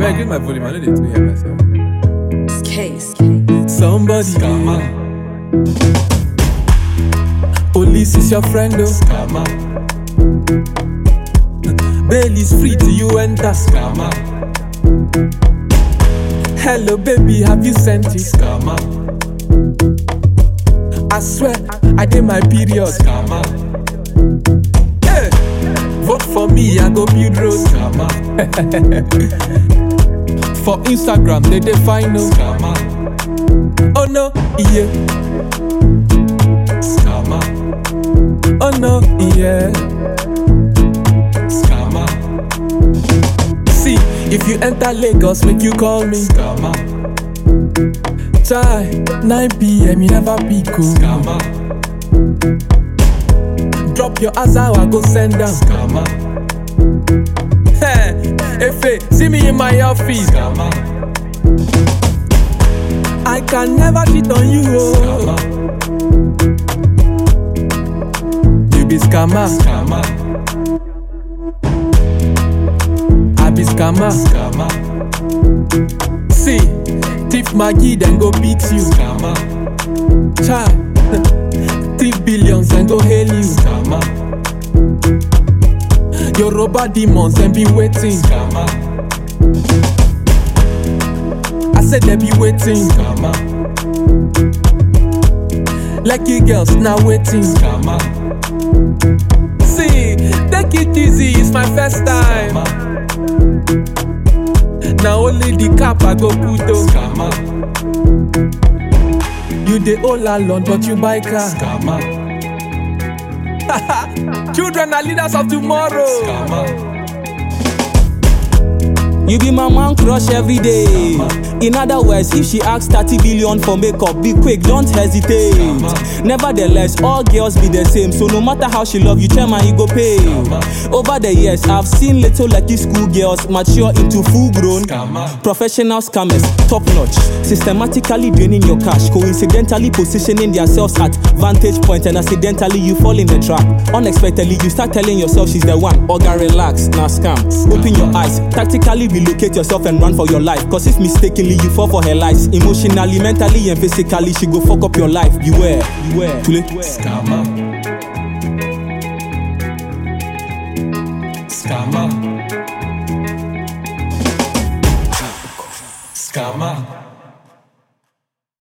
beg, give my volume. I know they to hear myself. Case. Somebody. Scammer. Police is your friend, oh. Scammer. Bail is free till you enter. Scammer. Hello, baby, have you sent it? Scammer. I swear, I did my period. Scammer. Hey, vote for me, I go build roads. Scammer. For Instagram, they define no. Scammer. Oh no, yeah. Scammer. Oh no, yeah. Scammer. See, if you enter Lagos, make you call me. Scammer. Chai, 9 p.m. you never pick up. Scammer. Drop your ass out, I go send down. Scammer. Hey, Efe, see me in my office. Scammer. I can never cheat on you, oh. Scammer. You be scammer, Scammer. I be scammer. Scammer. See, thief Maggie then go beat you. Scammer. Chai, thief billions then go hail you. Scammer. Your robber demons then be waiting. Scammer. I said they be waiting. Scammer. Lucky girls now waiting. Scammer. See, take it easy, it's my first time. Scammer. Now only the cap I go put on. Scammer. You the all alone, but you buy car. Scammer. Children are leaders of tomorrow. Scammer. You be my man crush every day. In other words, if she asks 30 billion for makeup, be quick, don't hesitate. Nevertheless, all girls be the same. So no matter how she love you, chairman, you go pay. Over the years, I've seen little lucky school girls mature into full-grown professional scammers, top notch, systematically draining your cash, coincidentally positioning themselves at vantage point, and accidentally you fall in the trap. Unexpectedly, you start telling yourself she's the one. Oga, relax, now scam. Open your eyes, tactically relocate yourself and run for your life. Cause if mistakenly you fall for her lies, emotionally, mentally, and physically, she go fuck up your life. Beware. Too late. Scammer. Scammer. Scammer.